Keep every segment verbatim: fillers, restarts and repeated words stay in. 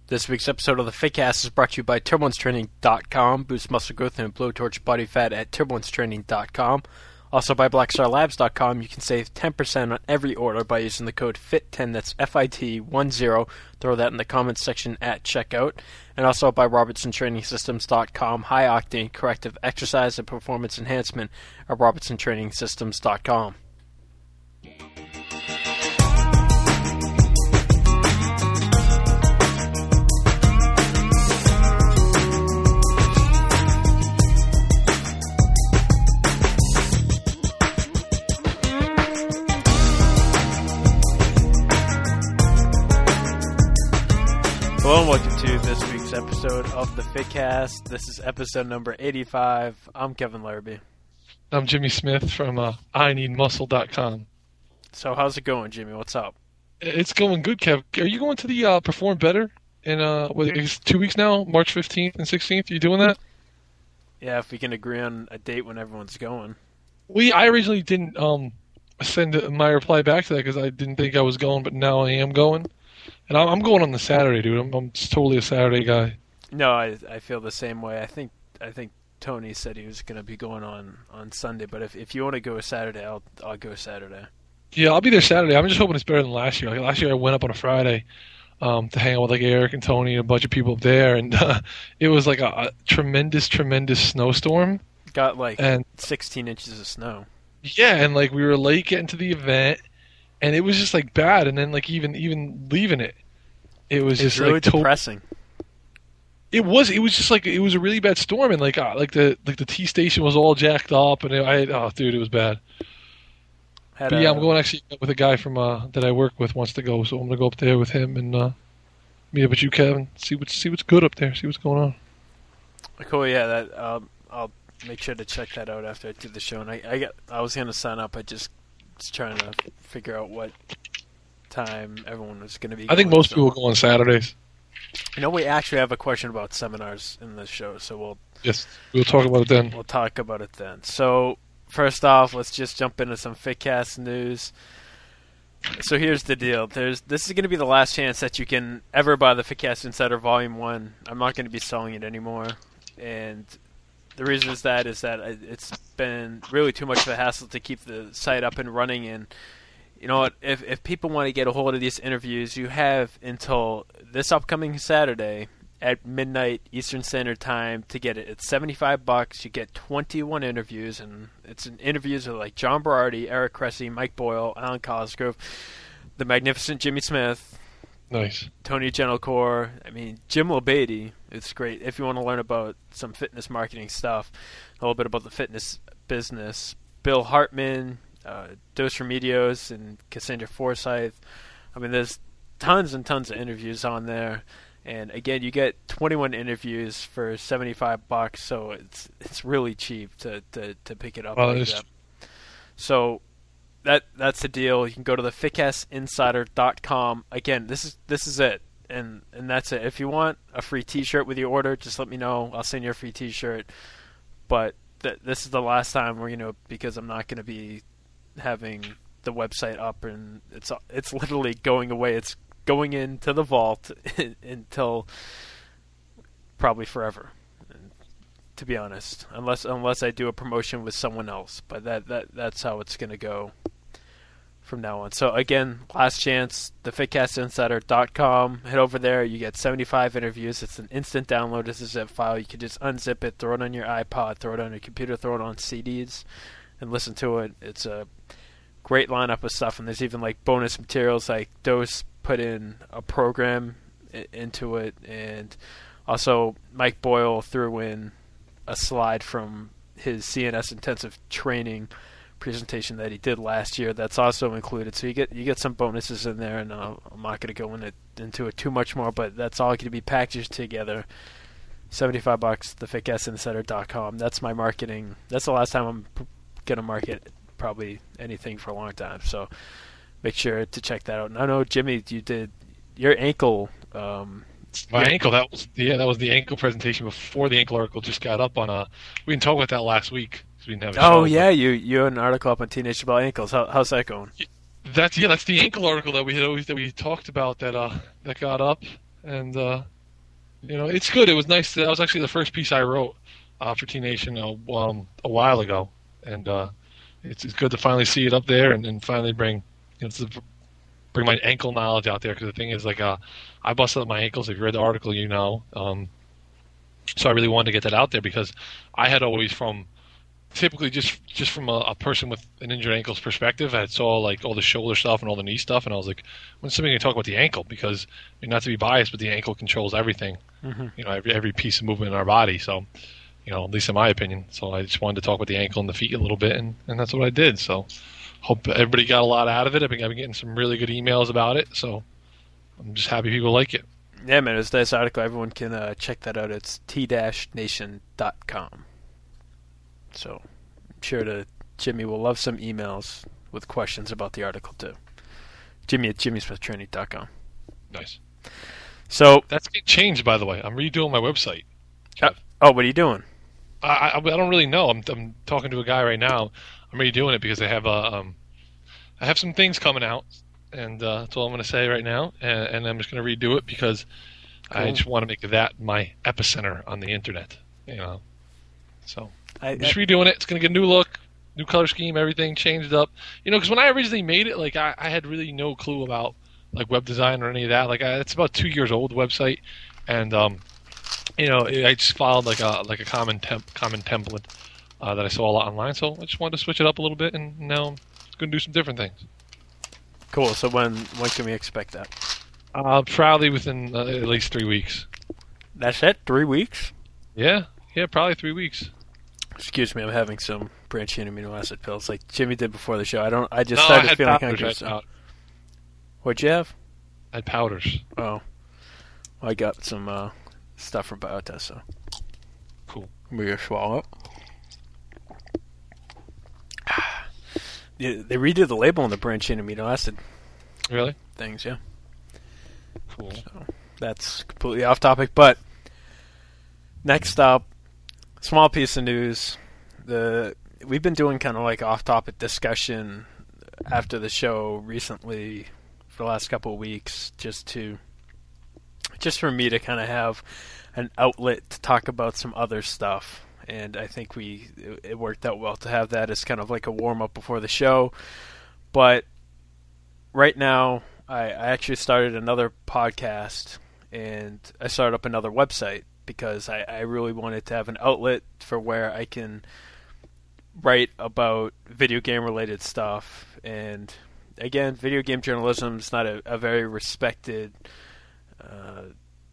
This week's episode of the Fitcast is brought to you by Turbulence Training dot com. Boost muscle growth and blowtorch body fat at Turbulence Training dot com. Also by Black Star Labs dot com. You can save ten percent on every order by using the code F I T ten. That's F I T ten. Throw that in the comments section at checkout. And also by Robertson Training Systems dot com. High octane corrective exercise and performance enhancement at Robertson Training Systems dot com. Hello and welcome to this week's episode of the Fitcast. This is episode number eighty-five. I'm Kevin Larrabee. I'm Jimmy Smith from uh, I need muscle dot com. So how's it going, Jimmy? What's up? It's going good, Kev. Are you going to the uh, Perform Better in uh, what, it's two weeks now, March fifteenth and sixteenth? Are you doing that? Yeah, if we can agree on a date when everyone's going. We I originally didn't um, send my reply back to that because I didn't think I was going, but now I am going. And I'm going on the Saturday, dude. I'm, I'm totally a Saturday guy. No, I I feel the same way. I think I think Tony said he was going to be going on, on Sunday, but if if you want to go Saturday, I'll I'll go Saturday. Yeah, I'll be there Saturday. I'm just hoping it's better than last year. Like last year, I went up on a Friday um, to hang out with like Eric and Tony and a bunch of people up there, and uh, it was like a, a tremendous, tremendous snowstorm. Got like and, sixteen inches of snow. Yeah, and like we were late getting to the event. And it was just like bad, and then like even even leaving it, it was it's just really like depressing. To- it was it was just like it was a really bad storm, and like uh, like the like the T station was all jacked up, and it, I oh dude, it was bad. Had but a, yeah, I'm going actually with a guy from uh, that I work with wants to go, so I'm gonna go up there with him and uh, meet up with you, Kevin. See what's see what's good up there. See what's going on. Cool, yeah. That um, I'll make sure to check that out after I do the show. And I I, got, I was gonna sign up, I just. Just trying to figure out what time everyone was going to be going. I think most so. people go on Saturdays. You know, we actually have a question about seminars in this show, so we'll yes, we'll talk about it then. We'll talk about it then. So first off, let's just jump into some Fitcast news. So here's the deal. There's this is going to be the last chance that you can ever buy the Fitcast Insider Volume One. I'm not going to be selling it anymore, and the reason is that is that it's been really too much of a hassle to keep the site up and running. And you know what? If if people want to get a hold of these interviews, you have until this upcoming Saturday at midnight Eastern Standard Time to get it. It's seventy-five bucks. You get twenty-one interviews, and it's an interviews with like John Berardi, Eric Cressy, Mike Boyle, Alan Cosgrove, the magnificent Jimmy Smith. Nice. Tony Gentilcore. I mean, Jim Labady. It's great. If you want to learn about some fitness marketing stuff, a little bit about the fitness business. Bill Hartman, uh, Dos Remedios, and Cassandra Forsyth. I mean, there's tons and tons of interviews on there. And again, you get twenty-one interviews for seventy-five bucks, so it's it's really cheap to, to, to pick it up. Well, like that. So that that's the deal. You can go to the Fitcast Insider dot com. Again, this is this is it. And and that's it. If you want a free T-shirt with your order, just let me know. I'll send you a free T-shirt. But th- this is the last time we're, you know, because I'm not going to be having the website up, and it's it's literally going away. It's going into the vault until probably forever. To be honest, unless unless I do a promotion with someone else, but that that that's how it's going to go from now on. So again, last chance, the Fitcast Insider dot com. Head over there. You get seventy-five interviews. It's an instant download. It's a zip file. You can just unzip it, throw it on your iPod, throw it on your computer, throw it on C Ds, and listen to it. It's a great lineup of stuff, and there's even like bonus materials. Like Dos put in a program I- into it, and also Mike Boyle threw in a slide from his C N S intensive training presentation that he did last year. That's also included. So you get you get some bonuses in there, and uh, I'm not going to go in it, into it too much more, but that's all going to be packaged together. seventy-five bucks, the Fitcast Insider dot com. That's my marketing. That's the last time I'm p- going to market probably anything for a long time. So make sure to check that out. And I know, Jimmy, you did your ankle. Um, My yeah. ankle, that was yeah, that was the ankle presentation before the ankle article just got up on. Uh, we didn't talk about that last week. We didn't have a oh show, yeah, you you had an article up on teenage about ankles. How, how's that going? That's yeah, that's the ankle article that we had always that we talked about that uh that got up, and uh, You know, it's good. It was nice. To, that was actually the first piece I wrote uh, for T Nation uh, um, a while ago, and uh, it's, it's good to finally see it up there and, and finally bring you know to bring my ankle knowledge out there. Because the thing is, like, uh, I busted up my ankles. If you read the article, you know. Um, so I really wanted to get that out there because I had always from typically just just from a, a person with an injured ankle's perspective, I saw like all the shoulder stuff and all the knee stuff, and I was like, when's somebody going to talk about the ankle? Because I mean, not to be biased, but the ankle controls everything. Mm-hmm. You know, every every piece of movement in our body. So, you know, at least in my opinion. So I just wanted to talk about the ankle and the feet a little bit, and, and that's what I did. So, hope everybody got a lot out of it. I've been, I've been getting some really good emails about it. So, I'm just happy people like it. Yeah, man, it's a nice article. Everyone can uh, check that out. It's t nation dot com. So, I'm sure that Jimmy will love some emails with questions about the article, too. Jimmy at jimmy smith training dot com. Nice. So that's getting changed, by the way. I'm redoing my website. Uh, oh, what are you doing? I, I, I don't really know. I'm I'm talking to a guy right now. I'm redoing it because I have a um, I have some things coming out, and uh, that's all I'm going to say right now. And, and I'm just going to redo it because cool. I just want to make that my epicenter on the internet. You know, so I, I'm just I, redoing it. It's going to get a new look, new color scheme, everything changed up. You know, because when I originally made it, like I, I had really no clue about like web design or any of that. Like I, it's about two years old, the website, and um, you know, I just followed like a like a common temp common template uh, that I saw a lot online. So I just wanted to switch it up a little bit, and now I'm going to do some different things. Cool. So when when can we expect that? Uh, probably within uh, at least three weeks. That's it? Three weeks? Yeah, yeah, probably three weeks. Excuse me, I'm having some branched-chain amino acid pills, like Jimmy did before the show. I don't. I just no, started I feeling powders, hungry. So. What'd you have? I had powders. Oh, well, I got some uh, stuff from Biotest. So cool. We gonna swallow it. Yeah, they redid the label on the branched-chain amino acid. Really? Things, yeah. Cool. So that's completely off topic, but next up, small piece of news. The we've been doing kind of like off-topic discussion after the show recently for the last couple of weeks, just to just for me to kind of have an outlet to talk about some other stuff. And I think we it, it worked out well to have that as kind of like a warm-up before the show. But right now, I, I actually started another podcast, and I started up another website because I, I really wanted to have an outlet for where I can write about video game related stuff. And again, video game journalism is not a, a very respected, uh,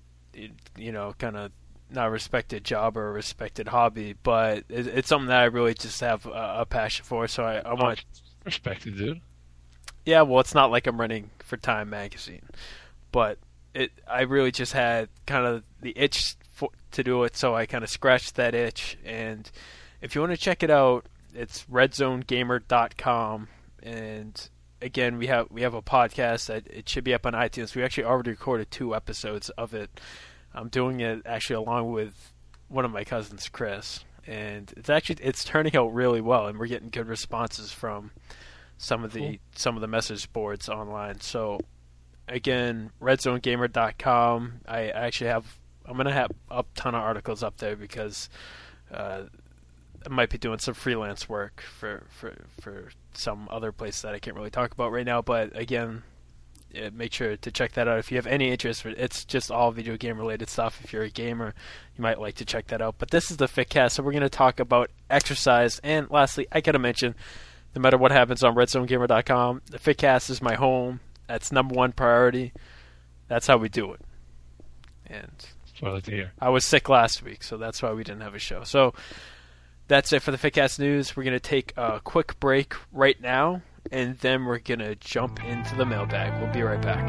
you know, kind of not a respected job or a respected hobby, but it, it's something that I really just have a, a passion for. So I, I want oh, respected, dude. Yeah, well, it's not like I'm running for Time Magazine, but it I really just had kind of the itch for, to do it, so I kind of scratched that itch. And if you want to check it out, it's red zone gamer dot com. And again, we have we have a podcast that it should be up on iTunes. We actually already recorded two episodes of it. I'm doing it actually along with one of my cousins, Chris, and it's actually it's turning out really well, and we're getting good responses from some of the cool. some of the message boards online. So again, red zone gamer dot com. I actually have I'm gonna have a ton of articles up there because uh, I might be doing some freelance work for, for for some other place that I can't really talk about right now. But again, yeah, make sure to check that out if you have any interest. It's just all video game related stuff. If you're a gamer, you might like to check that out. But this is the FitCast, so we're going to talk about exercise. And lastly, I gotta mention, no matter what happens on red zone gamer dot com, the FitCast is my home. That's number one priority. That's how we do it. And that's what I like to hear. I was sick last week, so that's why we didn't have a show. So that's it for the FitCast news. We're going to take a quick break right now, and then we're going to jump into the mailbag. We'll be right back.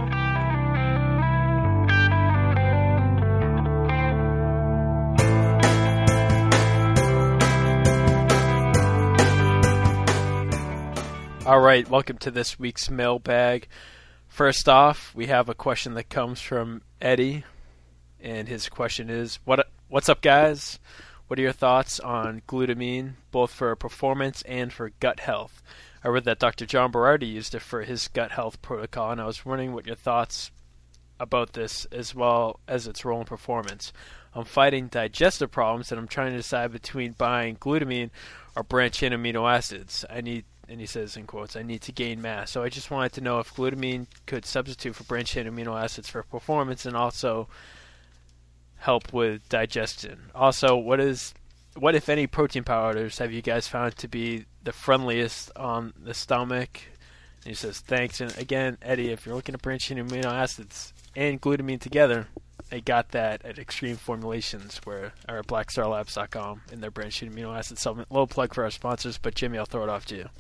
All right, welcome to this week's mailbag. First off, we have a question that comes from Eddie, and his question is, "What what's up, guys? What are your thoughts on glutamine, both for performance and for gut health? I read that Doctor John Berardi used it for his gut health protocol, and I was wondering what your thoughts about this as well as its role in performance. I'm fighting digestive problems, and I'm trying to decide between buying glutamine or branched-chain amino acids. I need, and he says in quotes, I need to gain mass. So I just wanted to know if glutamine could substitute for branched-chain amino acids for performance and also help with digestion. Also, what is, what if any protein powders have you guys found to be the friendliest on the stomach? And he says, thanks. And again, Eddie, if you're looking at branched-chain amino acids and glutamine together, they got that at Extreme Formulations, where or at black star labs dot com in their branched-chain amino acid supplement. Low plug for our sponsors, but Jimmy, I'll throw it off to you.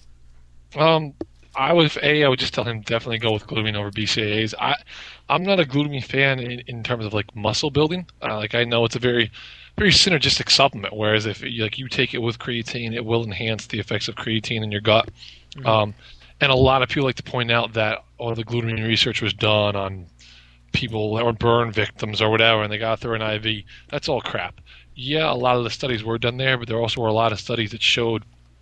Um, I would a I would just tell him definitely go with glutamine over B C A As. I I'm not a glutamine fan in, in terms of like muscle building. Uh, like I know it's a very very synergistic supplement. Whereas if you, like you take it with creatine, it will enhance the effects of creatine in your gut. Mm-hmm. Um, and a lot of people like to point out that all the glutamine research was done on people that were burn victims or whatever, and they got through an I V. That's all crap. Yeah, a lot of the studies were done there, but there also were a lot of studies that showed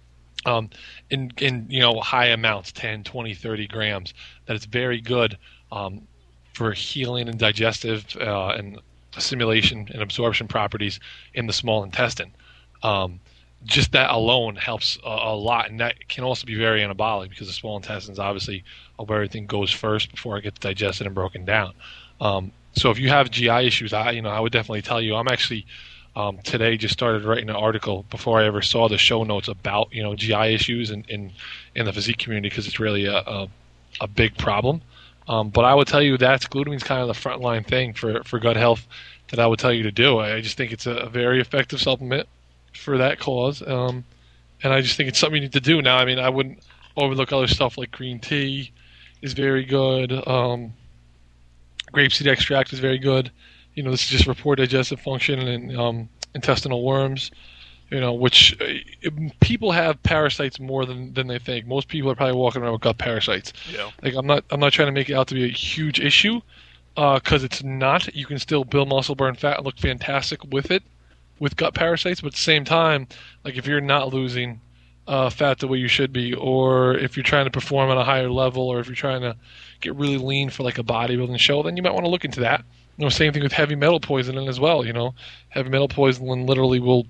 um, in, in you know high amounts, ten, twenty, thirty grams, that it's very good um, for healing and digestive uh, and assimilation and absorption properties in the small intestine. Um, just that alone helps a, a lot, and that can also be very anabolic because the small intestine is obviously where everything goes first before it gets digested and broken down. Um, so if you have G I issues, I you know I would definitely tell you. I'm actually um, today just started writing an article before I ever saw the show notes about you know G I issues in in, in the physique community because it's really a, a a big problem. Um, but I would tell you that's glutamine's kind of the frontline thing for, for gut health that I would tell you to do. I just think it's a, a very effective supplement for that cause, um, and I just think it's something you need to do now. I mean, I wouldn't overlook other stuff like green tea is very good. Um, grapeseed extract is very good. You know, this is just for poor digestive function and um, intestinal worms. You know, which uh, people have parasites more than, than they think. Most people are probably walking around with gut parasites. Yeah. Like I'm not I'm not trying to make it out to be a huge issue, because uh, it's not. You can still build muscle, burn fat, and look fantastic with it, with gut parasites. But at the same time, like if you're not losing uh, fat the way you should be, or if you're trying to perform at a higher level, or if you're trying to get really lean for like a bodybuilding show, then you might want to look into that. You know, same thing with heavy metal poisoning as well. You know, heavy metal poisoning literally will.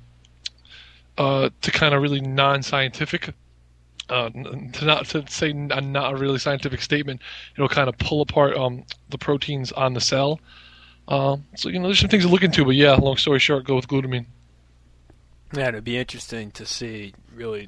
Uh, to kind of really non-scientific, uh, to not to say a not a really scientific statement, it'll kind of pull apart um, the proteins on the cell. Uh, so you know, there's some things to look into. But yeah, long story short, go with glutamine. Yeah, it'd be interesting to see really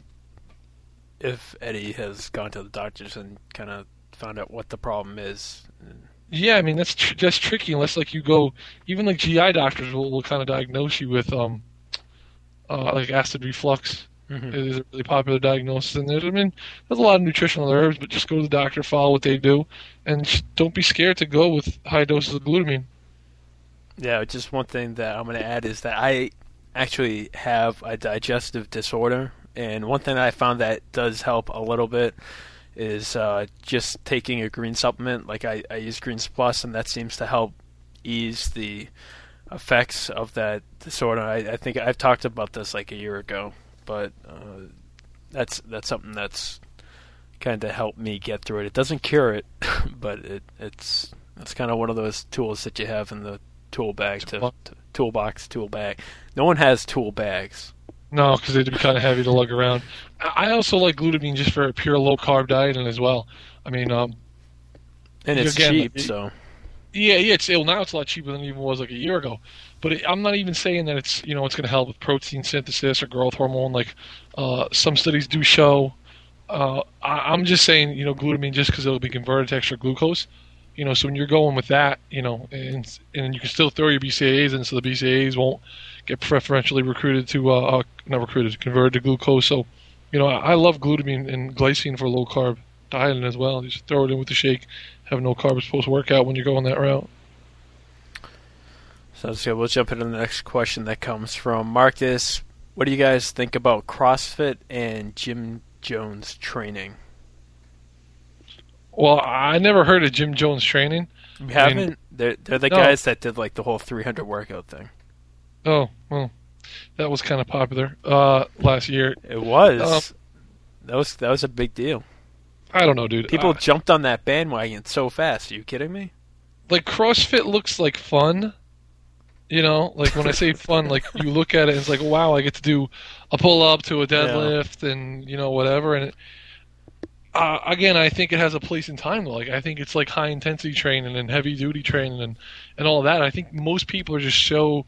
if Eddie has gone to the doctors and kind of found out what the problem is. Yeah, I mean that's tr- that's tricky unless like you go, even like G I doctors will, will kind of diagnose you with um. Uh, like acid reflux mm-hmm. is a really popular diagnosis, and there's I mean there's a lot of nutritional herbs, but just go to the doctor, follow what they do, and just don't be scared to go with high doses of glutamine. Yeah, just one thing that I'm going to add is that I actually have a digestive disorder, and one thing that I found that does help a little bit is uh, just taking a green supplement. Like I, I use Greens Plus, and that seems to help ease the effects of that disorder. I, I think I've talked about this like a year ago, but uh, that's that's something that's kind of helped me get through it. It doesn't cure it, but it it's it's kind of one of those tools that you have in the tool bag to, to toolbox tool bag. No one has tool bags. No, because they'd be kind of heavy to lug around. I also like glutamine just for a pure low carb diet, and as well. I mean, um, and it's again, cheap, it, so. Yeah, yeah, it's now it's a lot cheaper than it even was like a year ago. But it, I'm not even saying that it's you know it's going to help with protein synthesis or growth hormone. Like uh, some studies do show. Uh, I, I'm just saying you know glutamine just because it'll be converted to extra glucose. You know, so when you're going with that, you know, and and you can still throw your B C A As in, so the B C A As won't get preferentially recruited to uh, uh not recruited converted to glucose. So, you know, I, I love glutamine and glycine for low carb dieting as well. You just throw it in with the shake. Have no carbs post workout when you're going that route. Sounds good. We'll jump into the next question that comes from Marcus. What do you guys think about CrossFit and Jim Jones training? Well, I never heard of Jim Jones training. You haven't? I mean, they're they're the no. guys that did like the whole three hundred workout thing. Oh, well, that was kind of popular uh, last year. It was. Um, that was that was a big deal. I don't know, dude. People uh, jumped on that bandwagon so fast. Are you kidding me? like CrossFit looks like fun. You know, like when I say fun, like you look at it and it's like, wow, I get to do a pull up to a deadlift yeah. and you know whatever. And it, uh, again, I think it has a place in time. Like I think it's like high intensity training and heavy duty training and and all of that. I think most people are just so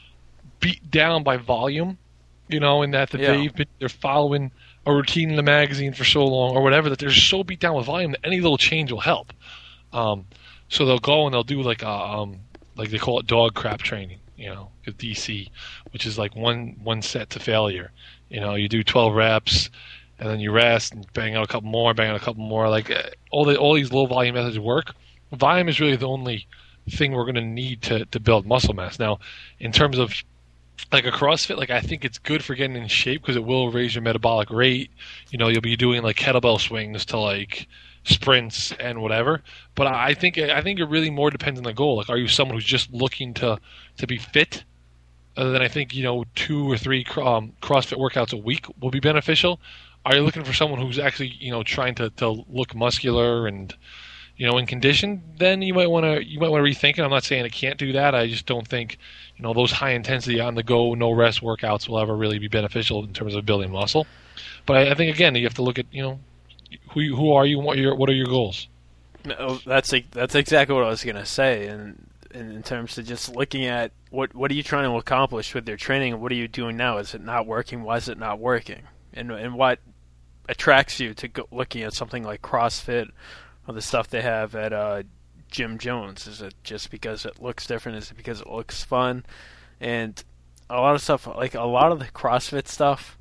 beat down by volume, you know, in that, that yeah. they've been they're following a routine in the magazine for so long or whatever that they're so beat down with volume that any little change will help. Um, so they'll go and they'll do like a um. like they call it dog crap training, you know, D C, which is like one one set to failure. You know, you do twelve reps, and then you rest and bang out a couple more, bang out a couple more. Like all the all these low volume methods work. Volume is really the only thing we're going to need to to build muscle mass. Now, in terms of like a CrossFit, like I think it's good for getting in shape because it will raise your metabolic rate. You know, you'll be doing like kettlebell swings to like sprints and whatever, but I think I think it really more depends on the goal. Like, are you someone who's just looking to to be fit? Other than I think you know two or three um, CrossFit workouts a week will be beneficial. Are you looking for someone who's actually you know trying to, to look muscular and you know in condition? Then you might want to you might want to rethink it. I'm not saying it can't do that. I just don't think you know those high intensity on the go, no rest workouts will ever really be beneficial in terms of building muscle. But I, I think again you have to look at you know. Who who are you? What are your what are your goals? No, that's that's exactly what I was gonna say. And, and in terms of just looking at what what are you trying to accomplish with your training, and what are you doing now? Is it not working? Why is it not working? And and what attracts you to go, looking at something like CrossFit or the stuff they have at uh, Jim Jones? Is it just because it looks different? Is it because it looks fun? And a lot of stuff, like a lot of the CrossFit stuff,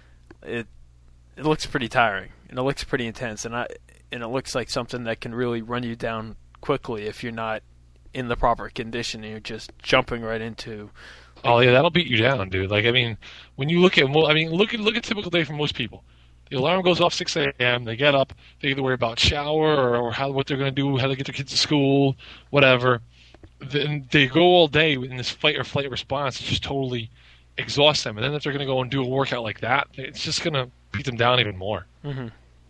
it it looks pretty tiring. And it looks pretty intense, and I and it looks like something that can really run you down quickly if you're not in the proper condition and you're just jumping right into. Like, oh yeah, that'll beat you down, dude. Like I mean, when you look at, I mean, look at look at a typical day for most people. The alarm goes off six a.m. They get up, they either worry about shower or, or how what they're going to do, how to get their kids to school, whatever. Then they go all day in this fight or flight response. It just totally exhausts them. And then if they're going to go and do a workout like that, it's just going to beat them down even more. Mm-hmm.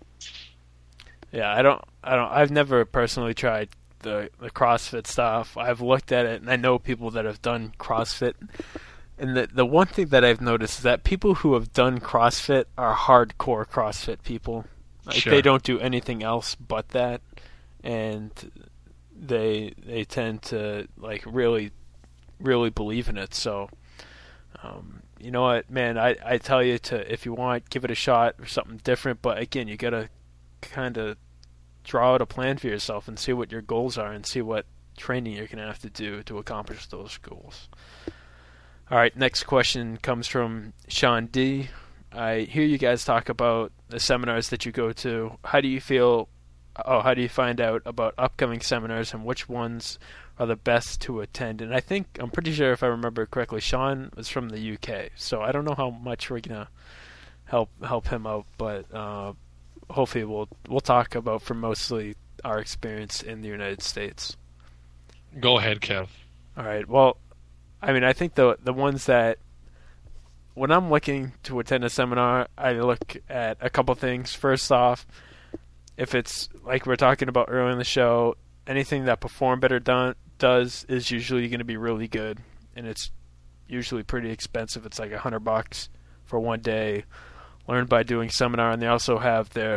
Yeah, I don't, I don't, I've never personally tried the the CrossFit stuff. I've looked at it, and I know people that have done CrossFit. And the the one thing that I've noticed is that people who have done CrossFit are hardcore CrossFit people. Like sure. They don't do anything else but that, and they they tend to like really, really believe in it. So, um, you know what, man, I I tell you to if you want, give it a shot or something different. But again, you gotta kind of draw out a plan for yourself and see what your goals are and see what training you're going to have to do to accomplish those goals. All right, next question comes from Sean D. I hear you guys talk about the seminars that you go to. How do you feel, oh, how do you find out about upcoming seminars and which ones are the best to attend? And I think, I'm pretty sure if I remember correctly, Sean was from the U K, so I don't know how much we're going to help help him out, but uh, hopefully we'll we'll talk about for mostly our experience in the United States. Go ahead, Kev. All right. Well, I mean, I think the the ones that when I'm looking to attend a seminar, I look at a couple things. First off, if it's like we're talking about earlier in the show, anything that Perform Better done, does is usually going to be really good, and it's usually pretty expensive. It's like a hundred bucks for one day. Learn by doing seminar, and they also have their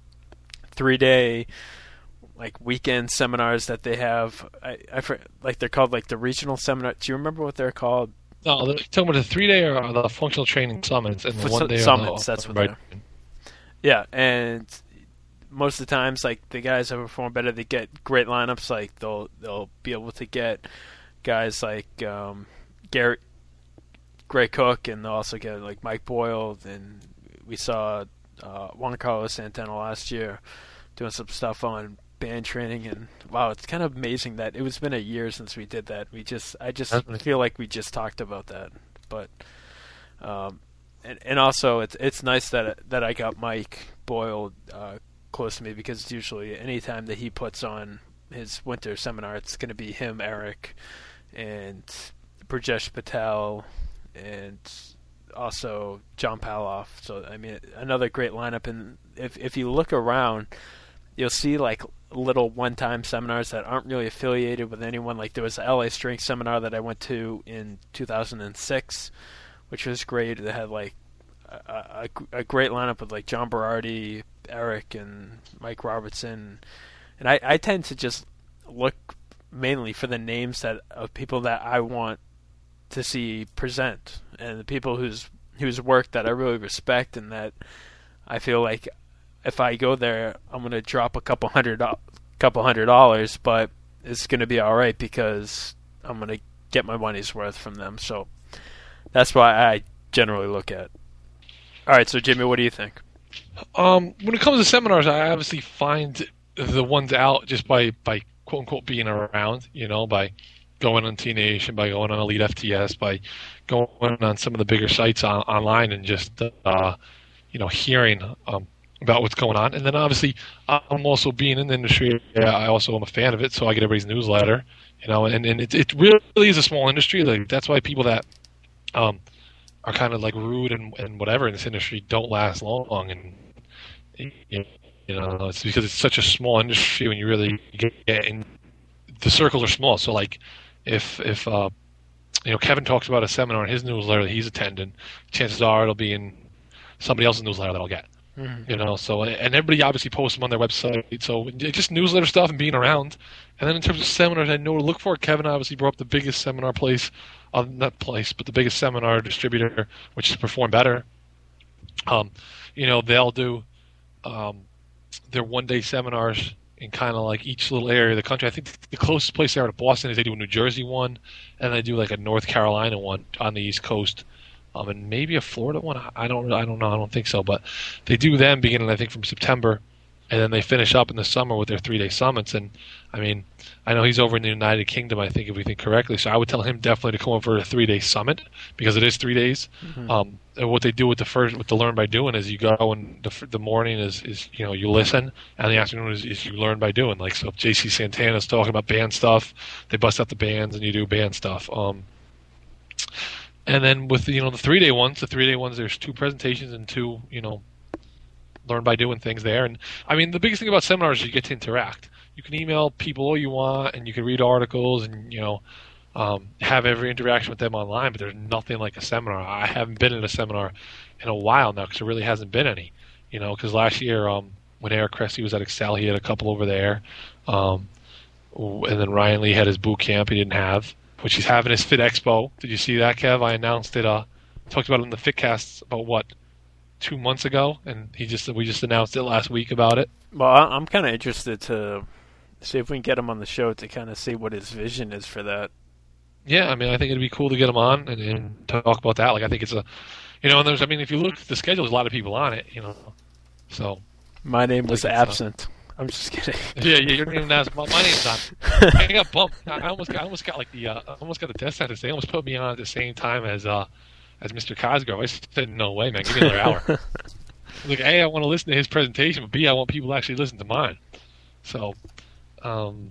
three-day like weekend seminars that they have. I, I like they're called like the regional seminar. Do you remember what they're called? No, they're talking about the three-day or the functional training summits, and the one day summits. The, that's what right. they're. Yeah, and most of the times, like the guys that perform better, they get great lineups. Like they'll they'll be able to get guys like um, Garrett, Gray Cook, and they'll also get like Mike Boyle. And we saw uh, Juan Carlos Santana last year doing some stuff on band training, and wow, it's kind of amazing that it was been a year since we did that. We just, I just feel like we just talked about that, but um, and and also it's it's nice that that I got Mike Boyle uh, close to me, because usually anytime that he puts on his winter seminar, it's going to be him, Eric, and Brajesh Patel, and also John Paloff. So I mean, another great lineup. And if if you look around, you'll see like little one-time seminars that aren't really affiliated with anyone. Like there was the L A Strength seminar that I went to in two thousand six, which was great. They had like a, a, a great lineup with like John Berardi, Eric, and Mike Robertson. And I, I tend to just look mainly for the names that of people that I want to see present, and the people whose whose work that I really respect, and that I feel like if I go there, I'm gonna drop a couple hundred couple hundred dollars, but it's gonna be all right because I'm gonna get my money's worth from them. So that's why I generally look at. All right, so Jimmy, what do you think? Um, when it comes to seminars, I obviously find the ones out just by, by quote unquote being around, you know, by going on T Nation, by going on Elite F T S, by going on some of the bigger sites on, online and just, uh, you know, hearing um, about what's going on. And then obviously I'm also being in the industry. I also am a fan of it, so I get everybody's newsletter, you know, and, and it, it really is a small industry. Like that's why people that um, are kind of like rude and, and whatever in this industry don't last long. And, you know, You know, it's because it's such a small industry when you really get in. The circles are small. So, like, if if uh, you know Kevin talks about a seminar in his newsletter that he's attending, chances are it'll be in somebody else's newsletter that I'll get. Mm-hmm. You know, so and everybody obviously posts them on their website. So just newsletter stuff and being around. And then in terms of seminars, I know to look for. Kevin obviously brought up the biggest seminar place, uh, not place, but the biggest seminar distributor, which is Perform Better. Um, you know, they'll do. Um, Their one-day seminars in kind of like each little area of the country. I think the closest place they are to Boston is they do a New Jersey one, and they do like a North Carolina one on the East Coast, um, and maybe a Florida one. I don't, I don't know. I don't think so, but they do them beginning I think from September, and then they finish up in the summer with their three-day summits. And I mean, I know he's over in the United Kingdom, I think, if we think correctly. So I would tell him definitely to come over for a three-day summit because it is three days. Mm-hmm. Um, and what they do with the first, with the Learn by Doing, is you go and the, the morning is, is you know you listen, and the afternoon is, is you learn by doing. Like so, if J C Santana's talking about band stuff, they bust out the bands and you do band stuff. Um, and then with the, you know the three-day ones, the three-day ones, there's two presentations and two you know learn by doing things there. And I mean, the biggest thing about seminars is you get to interact. You can email people all you want, and you can read articles, and you know, um, have every interaction with them online. But there's nothing like a seminar. I haven't been in a seminar in a while now because there really hasn't been any. You know, because last year um, when Eric Cressy was at Excel, he had a couple over there, um, and then Ryan Lee had his boot camp. He didn't have, which he's having his Fit Expo. Did you see that, Kev? I announced it. Uh, talked about it in the Fitcast about what. two months ago, and he just we just announced it last week about it. Well, I'm kind of interested to see if we can get him on the show to kind of see what his vision is for that. Yeah, I mean, I think it'd be cool to get him on and, and talk about that. Like, I think it's a, you know, and there's, I mean, if you look at the schedule, there's a lot of people on it, you know. So. My name was absent. A, I'm just kidding. Yeah, yeah, your name was. My, my name's on. I got bumped. I almost, got, I almost got like the, uh, I almost got the death sentence. They almost put me on at the same time as, uh, as Mister Cosgrove. I said, no way, man. Give me another hour. Like, A, I want to listen to his presentation, but B, I want people to actually listen to mine. So, um,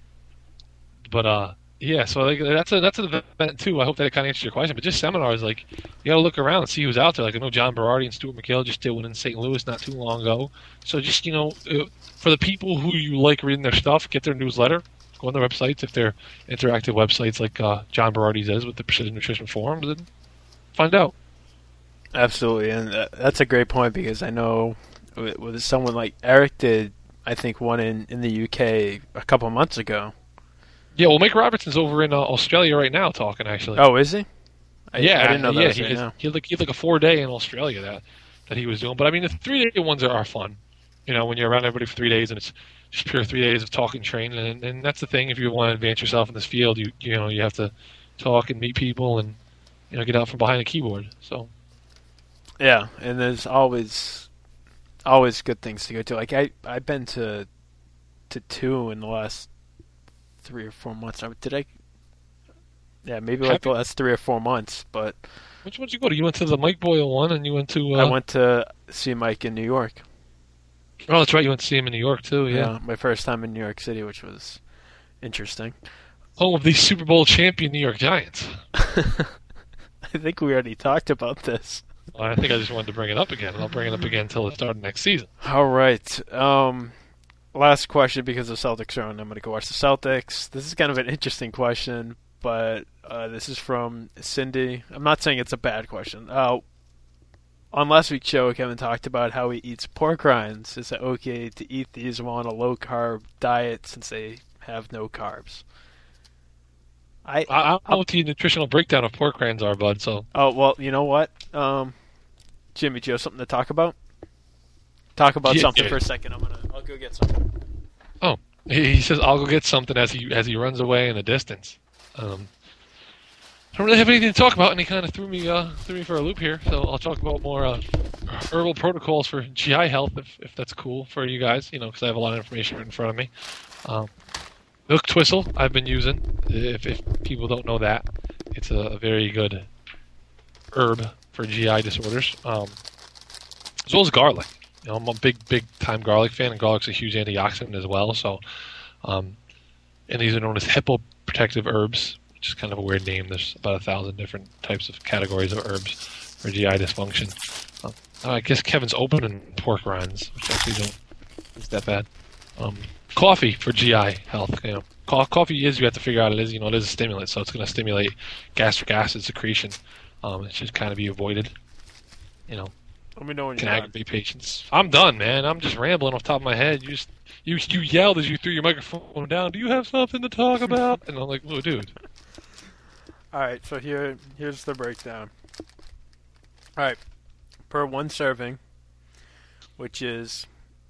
but, uh, yeah, so like, that's a that's an event, too. I hope that it kind of answers your question. But just seminars, like, you got to look around and see who's out there. Like, I know John Berardi and Stuart McHale just did one in Saint Louis not too long ago. So just, you know, for the people who you like reading their stuff, get their newsletter. Go on their websites if they're interactive websites like uh, John Berardi's is with the Precision Nutrition Forums, and find out. Absolutely, and that's a great point because I know with someone like Eric did, I think one in, in the U K a couple of months ago. Yeah, well, Mike Robertson's over in uh, Australia right now talking, actually. Oh, is he? I, yeah, I didn't know that. Yeah, was he, right has, now. he, had like, he had like a four-day in Australia that, that he was doing. But, I mean, the three-day ones are, are fun. You know, when you're around everybody for three days and it's just pure three days of talking, training. And, and that's the thing. If you want to advance yourself in this field, you you know, you have to talk and meet people and, you know, get out from behind the keyboard. So... Yeah, and there's always always good things to go to. Like I I've been to to two in the last three or four months. Did I? Yeah, maybe like the last three or four months. But which one did you go to? You went to the Mike Boyle one, and you went to. Uh... I went to see Mike in New York. Oh, that's right. You went to see him in New York too. Yeah, yeah my first time in New York City, which was interesting. Home of the Super Bowl champion New York Giants. I think we already talked about this. Well, I think I just wanted to bring it up again, and I'll bring it up again until the start of next season. All right. Um, last question because the Celtics are on. I'm going to go watch the Celtics. This is kind of an interesting question, but uh, this is from Cindy. I'm not saying it's a bad question. Uh, on last week's show, Kevin talked about how he eats pork rinds. Is it okay to eat these while on a low-carb diet since they have no carbs? I, I, I don't know what the nutritional breakdown of pork rinds are, bud. So. Oh, well, you know what? Um, Jimmy, do you have something to talk about? Talk about yeah, something yeah. for a second. I'm gonna. I'll go get something. Oh, he, he says I'll go get something as he as he runs away in the distance. Um, I don't really have anything to talk about, and he kind of threw me uh, threw me for a loop here. So I'll talk about more uh, herbal protocols for G I health, if if that's cool for you guys. You know, because I have a lot of information right in front of me. Um, Milk Twistle I've been using. If if people don't know that, it's a, a very good herb for G I disorders, um, as well as garlic. You know, I'm a big, big time garlic fan, and garlic's a huge antioxidant as well. So, um, and these are known as hepatoprotective herbs, which is kind of a weird name. There's about a thousand different types of categories of herbs for G I dysfunction. Um, I guess Kevin's opening pork rinds, which actually don't is that bad. Um, coffee for G I health. You know, co- coffee is you have to figure out it is you know it is a stimulant, so it's going to stimulate gastric acid secretion. Um, it should kind of be avoided. You know. Let me know when Can you're aggravate patients. I'm done, man. I'm just rambling off the top of my head. You just you you yelled as you threw your microphone down. Do you have something to talk about? And I'm like, oh, dude. All right, so here here's the breakdown. All right, per one serving, which is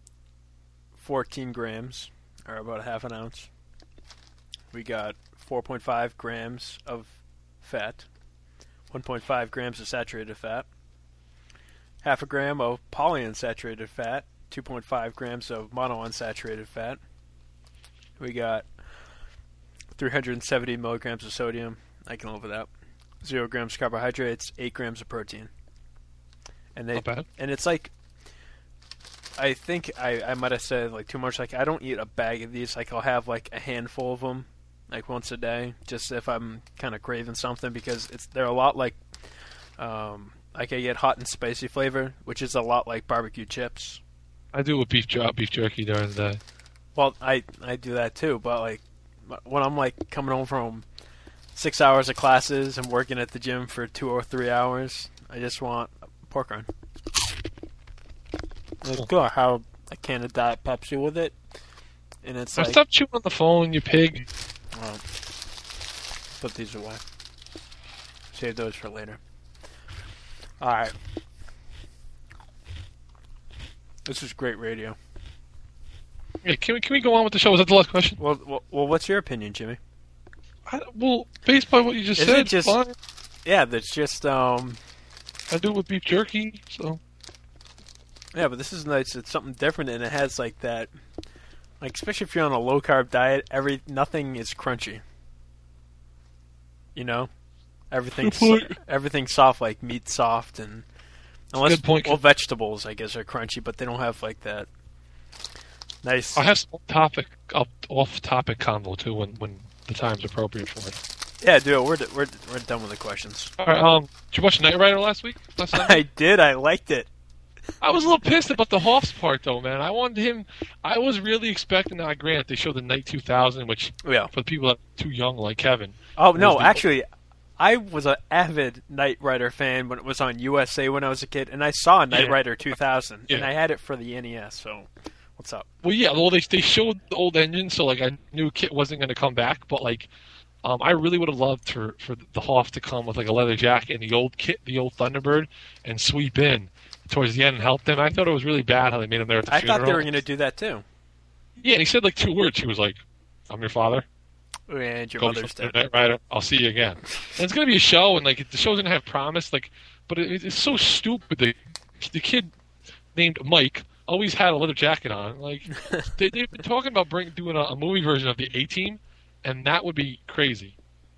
fourteen grams, or about a half an ounce, we got four point five grams of fat, one point five grams of saturated fat, half a gram of polyunsaturated fat, two point five grams of monounsaturated fat. We got three hundred seventy milligrams of sodium. I can live with that. Zero grams of carbohydrates, eight grams of protein. And they Not bad. and it's like, I think I, I might have said like too much. Like I don't eat a bag of these. Like I'll have like a handful of them, like once a day, just if I'm kind of craving something, because it's they're a lot like. Um, Like I get hot and spicy flavor, which is a lot like barbecue chips. I do with beef jer- beef jerky during the day. Well, I I do that too, but like when I'm like coming home from six hours of classes and working at the gym for two or three hours, I just want a pork rind. Like, go have a can of Diet Pepsi with it, and it's Now like stop chewing on the phone, you pig. well, put these away. Save those for later. All right. This is great radio. Yeah, can we can we go on with the show? Was that the last question? Well, well, well what's your opinion, Jimmy? I, well, based on what you just Is said, it just- fine. Yeah, that's just um. I do it with beef jerky, so Yeah, but this is nice. It's something different, and it has like that. Like especially if you're on a low carb diet, every nothing is crunchy. You know, everything's Good point. everything's soft, like meat soft, and unless good point. well, vegetables I guess are crunchy, but they don't have like that nice. I have some topic off topic convo too when when the time's appropriate for it. Yeah, dude, we're we're we're done with the questions. All right, um, did you watch Knight Rider last week? Last Sunday? I did. I liked it. I was a little pissed about the Hoffs part, though, man. I wanted him. I was really expecting. Now, granted, they showed the Knight two thousand, which Yeah. for the people that are too young, like Kevin. Oh no, was the- actually, I was an avid Knight Rider fan when it was on U S A when I was a kid, and I saw Knight Yeah. Rider two thousand, and Yeah. I had it for the N E S. So, what's up? Well, yeah. Well, they they showed the old engine, so like I knew Kit wasn't going to come back, but like, um, I really would have loved for for the Hoff to come with like a leather jacket and the old Kit, the old Thunderbird, and sweep in towards the end and help them. I thought it was really bad how they made him there at the I funeral. thought they were going to do that too. Yeah, and he said like two words. He was like, "I'm your father." And your Go mother's from dead. Knight Rider. I'll see you again. And it's gonna be a show, and like the show's gonna have promise, like, but it, it's so stupid. The the kid named Mike always had a leather jacket on. Like they, they've been talking about bring, doing a, a movie version of the A-Team, and that would be crazy.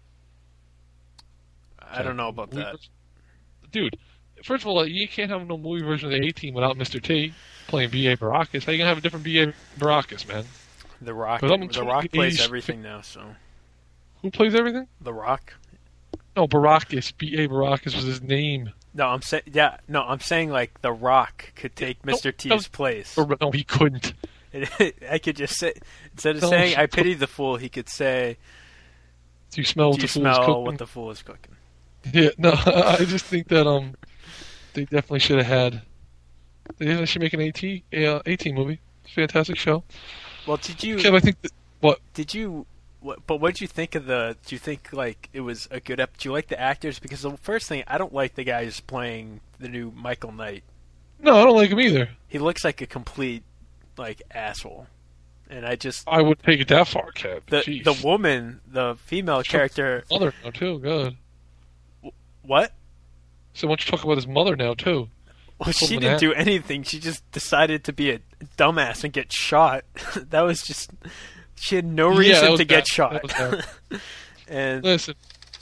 I don't know about that. Dude. First of all, you can't have no movie version of the A-Team without Mister T playing B A. Baracus. How you gonna have a different B A. Baracus, man? The Rock. 'Cause I'm The Rock plays twenty-eight. everything now. So Who plays everything? The Rock. No, Baracus. B A. Baracus was his name. No, I'm saying yeah. No, I'm saying like The Rock could take No, Mister no. T's place. Or, no, he couldn't. I could just say, instead of Tell saying him- "I pity the fool," he could say, Do you smell what "Do you the fool is smell cooking? what the fool is cooking?" Yeah, no, I just think that um, they definitely should have had. They definitely should make an AT, a, uh, AT movie. Fantastic show. Well, did you? Kev, I think that, what? Did you? What, but what did you think of the? Do you think like it was a good ep? Do you like the actors? Because the first thing, I don't like the guy who's playing the new Michael Knight. No, I don't like him either. He looks like a complete like asshole, and I just I would take it that far, Kev. the Jeez. the woman, the female character. Mother now too. God. What? So why don't you talk about his mother now too? Well, she Woman didn't act- do anything. She just decided to be a dumbass and get shot. That was just. She had no Yeah, reason that was to get bad. shot. That was bad. And Listen,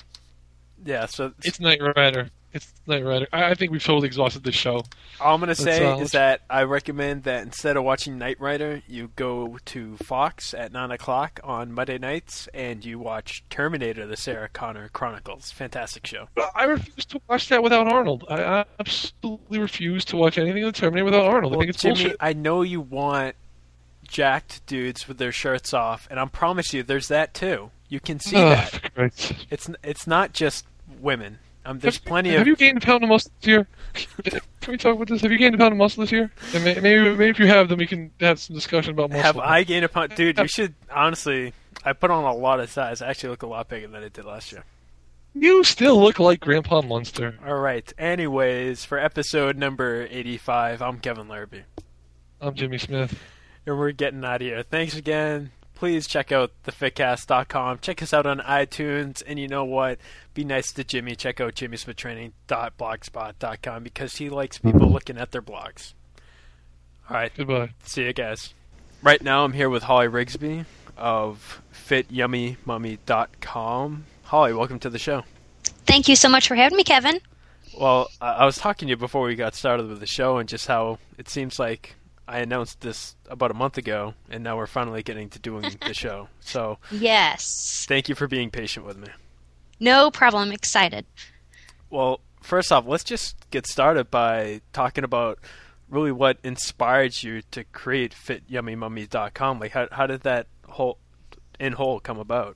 yeah, so it's Knight Rider. It's Knight Rider. I, I think we've totally exhausted this show. all I'm gonna Let's, say uh, is let's- that I recommend that instead of watching Knight Rider, you go to Fox at nine o'clock on Monday nights and you watch Terminator: The Sarah Connor Chronicles. Fantastic show. I refuse to watch that without Arnold. I I absolutely refuse to watch anything of the Terminator without Arnold. I Well, think it's Jimmy, bullshit. I know you want jacked dudes with their shirts off, and I promise you, there's that too. You can see Oh, that. for Christ's sake. It's it's not just women. Um, there's Have- plenty Have of. you gained a pound of muscle this year? Can we talk about this? Have you gained a pound of muscle this year? And may- maybe, maybe if you have, then we can have some discussion about muscle. Have I gained a pound? Dude, you should honestly. I put on a lot of size. I actually look a lot bigger than I did last year. You still look like Grandpa Munster. All right. Anyways, for episode number eighty-five, I'm Kevin Larrabee, I'm Jimmy Smith. and we're getting out of here. Thanks again. Please check out the fitcast dot com. Check us out on iTunes, and you know what? Be nice to Jimmy. Check out jimmy smith training dot blogspot dot com because he likes people looking at their blogs. All right. Goodbye. See you guys. Right now, I'm here with Holly Rigsby of fit yummy mummy dot com. Holly, welcome to the show. Thank you so much for having me, Kevin. Well, I I was talking to you before we got started with the show, and just how it seems like I announced this about a month ago, and now we're finally getting to doing the show. So, Yes. thank you for being patient with me. No problem. I'm excited. Well, first off, let's just get started by talking about really what inspired you to create fit yummy mummy dot com. Like, how how did that whole in whole come about?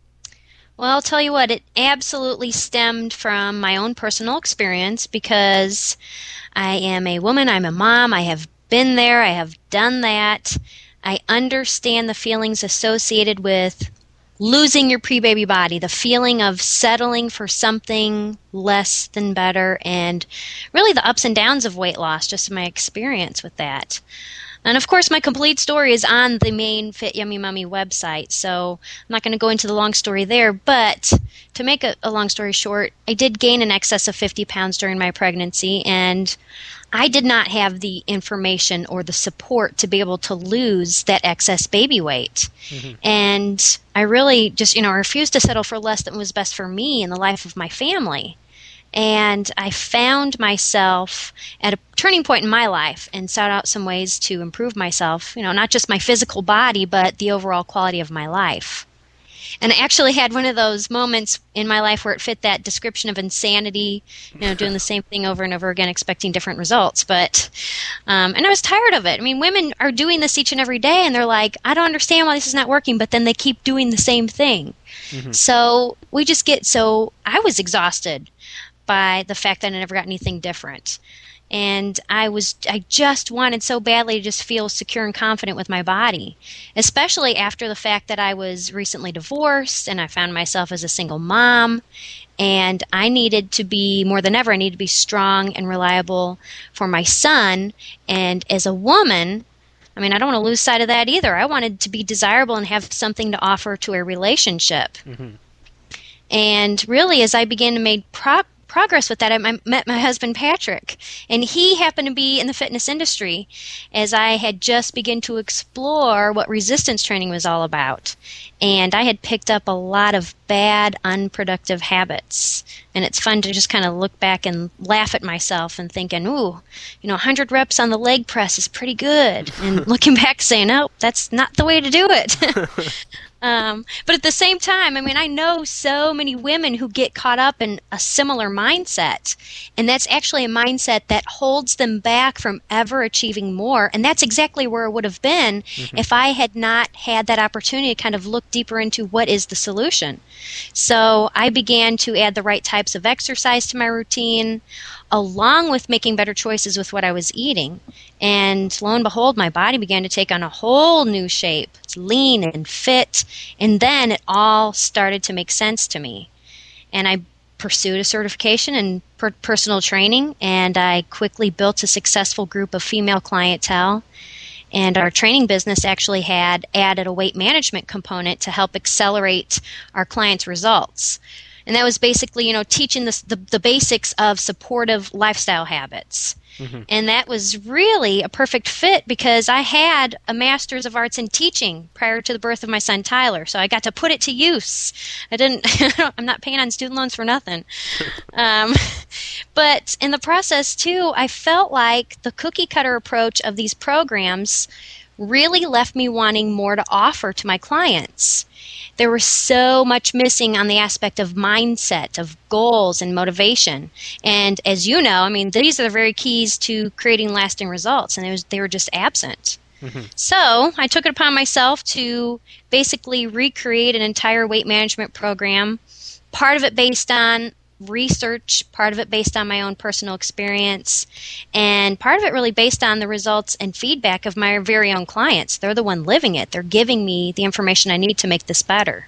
Well, I'll tell you what, it absolutely stemmed from my own personal experience because I am a woman, I'm a mom, I have been there, I have done that. I understand the feelings associated with losing your pre-baby body, the feeling of settling for something less than better, and really the ups and downs of weight loss, just my experience with that. And of course, my complete story is on the main Fit Yummy Mummy website, so I'm not going to go into the long story there. But to make a, a long story short, I did gain in excess of fifty pounds during my pregnancy, and I did not have the information or the support to be able to lose that excess baby weight. Mm-hmm. And I really just, you know, refused to settle for less than was best for me and the life of my family. And I found myself at a turning point in my life and sought out some ways to improve myself, you know, not just my physical body, but the overall quality of my life. And I actually had one of those moments in my life where it fit that description of insanity, you know, doing the same thing over and over again, expecting different results. But, um, and I was tired of it. I mean, women are doing this each and every day, and they're like, I don't understand why this is not working, but then they keep doing the same thing. Mm-hmm. So we just get so, I was exhausted by the fact that I never got anything different. And I was, I just wanted so badly to just feel secure and confident with my body, especially after the fact that I was recently divorced and I found myself as a single mom, and I needed to be, more than ever, I needed to be strong and reliable for my son. And as a woman, I mean, I don't want to lose sight of that either. I wanted to be desirable and have something to offer to a relationship. Mm-hmm. And really, as I began to make pro- progress with that, I met my husband, Patrick, and he happened to be in the fitness industry as I had just begun to explore what resistance training was all about. And I had picked up a lot of bad, unproductive habits. And it's fun to just kind of look back and laugh at myself and thinking, ooh, you know, one hundred reps on the leg press is pretty good. And looking back saying, no, that's not the way to do it. Um, but at the same time, I mean, I know so many women who get caught up in a similar mindset, and that's actually a mindset that holds them back from ever achieving more, and that's exactly where it would have been mm-hmm. if I had not had that opportunity to kind of look deeper into what is the solution. So I began to add the right types of exercise to my routine, along with making better choices with what I was eating. And lo and behold, my body began to take on a whole new shape. It's lean and fit. And then it all started to make sense to me. And I pursued a certification in per- personal training, and I quickly built a successful group of female clientele. And our training business actually had added a weight management component to help accelerate our clients' results. And that was basically, you know, teaching the, the, the basics of supportive lifestyle habits. Mm-hmm. And that was really a perfect fit because I had a master's of arts in teaching prior to the birth of my son Tyler. So I got to put it to use. I didn't, I'm not paying on student loans for nothing. um, but in the process, too, I felt like the cookie cutter approach of these programs really left me wanting more to offer to my clients. There was so much missing on the aspect of mindset, of goals and motivation. And as you know, I mean, these are the very keys to creating lasting results, and it was, they were just absent. Mm-hmm. So I took it upon myself to basically recreate an entire weight management program, part of it based on research, part of it based on my own personal experience, and part of it really based on the results and feedback of my very own clients. They're the one living it. They're giving me the information I need to make this better.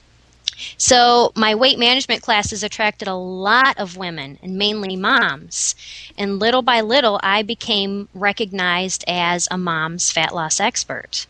So my weight management classes attracted a lot of women, and mainly moms. And little by little, I became recognized as a mom's fat loss expert.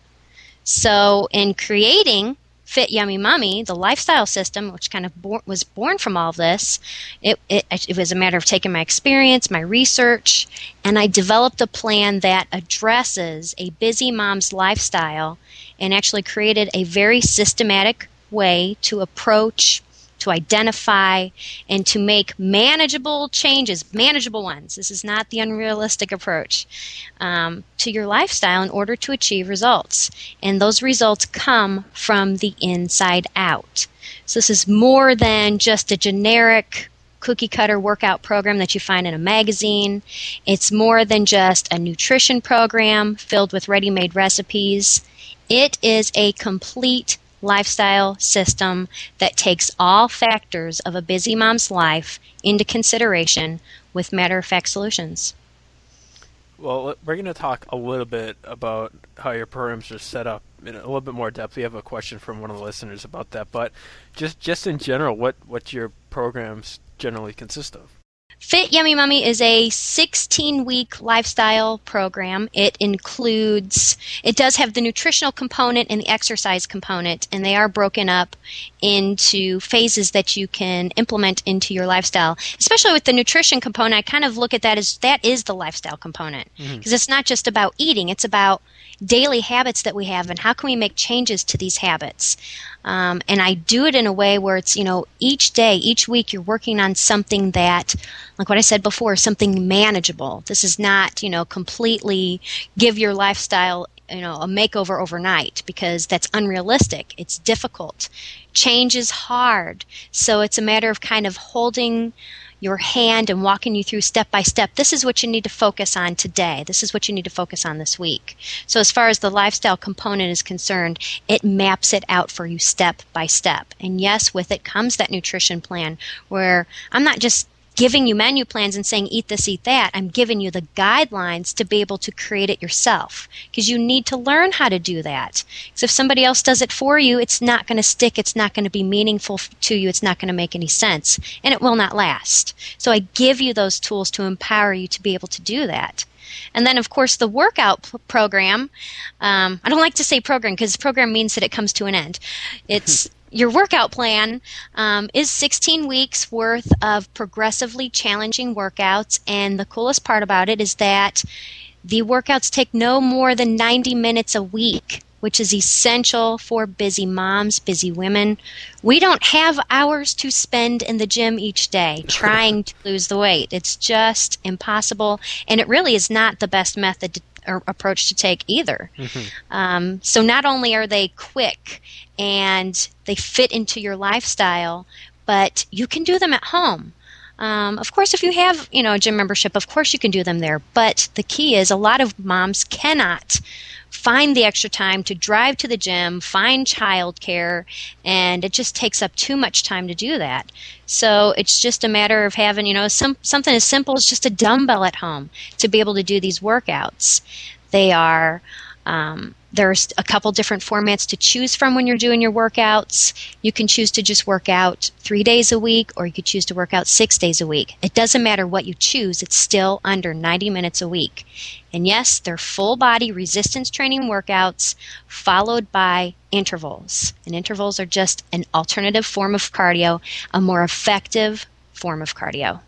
So in creating Fit Yummy Mummy, the lifestyle system, which kind of bor- was born from all of this, it, it, it was a matter of taking my experience, my research, and I developed a plan that addresses a busy mom's lifestyle and actually created a very systematic way to approach, to identify, and to make manageable changes, manageable ones. This is not the unrealistic approach um, to your lifestyle in order to achieve results. And those results come from the inside out. So this is more than just a generic cookie cutter workout program that you find in a magazine. It's more than just a nutrition program filled with ready-made recipes. It is a complete lifestyle system that takes all factors of a busy mom's life into consideration with matter-of-fact solutions. Well, we're going to talk a little bit about how your programs are set up in a little bit more depth. We have a question from one of the listeners about that, but just just in general, what, what your programs generally consist of? Fit Yummy Mummy is a sixteen-week lifestyle program. It includes, it does have the nutritional component and the exercise component, and they are broken up into phases that you can implement into your lifestyle. Especially with the nutrition component, I kind of look at that as that is the lifestyle component. Because mm-hmm. it's not just about eating, it's about daily habits that we have and how can we make changes to these habits. Um, and I do it in a way where it's, you know, each day, each week you're working on something that, like what I said before, something manageable. This is not, you know, completely give your lifestyle, you know, a makeover overnight because that's unrealistic. It's difficult. Change is hard. So it's a matter of kind of holding your hand and walking you through step by step. This is what you need to focus on today. This is what you need to focus on this week. So as far as the lifestyle component is concerned, it maps it out for you step by step. And yes, with it comes that nutrition plan where I'm not just giving you menu plans and saying eat this, eat that. I'm giving you the guidelines to be able to create it yourself because you need to learn how to do that. Because if somebody else does it for you, it's not going to stick. It's not going to be meaningful to you. It's not going to make any sense. And it will not last. So I give you those tools to empower you to be able to do that. And then, of course, the workout p- program, um, I don't like to say program because program means that it comes to an end. It's your workout plan um, is sixteen weeks worth of progressively challenging workouts, and the coolest part about it is that the workouts take no more than ninety minutes a week which is essential for busy moms, busy women. We don't have hours to spend in the gym each day trying to lose the weight. It's just impossible, and it really is not the best method to, or approach to take either. Mm-hmm. Um, so not only are they quick and they fit into your lifestyle, but you can do them at home. Um, of course, if you have, you know, a gym membership, of course you can do them there. But the key is a lot of moms cannot find the extra time to drive to the gym, find childcare, and it just takes up too much time to do that. So it's just a matter of having, you know, some something as simple as just a dumbbell at home to be able to do these workouts. They are um, there's a couple different formats to choose from when you're doing your workouts. You can choose to just work out three days a week, or you could choose to work out six days a week. It doesn't matter what you choose. It's still under ninety minutes a week. And yes, they're full-body resistance training workouts followed by intervals. And intervals are just an alternative form of cardio, a more effective form of cardio.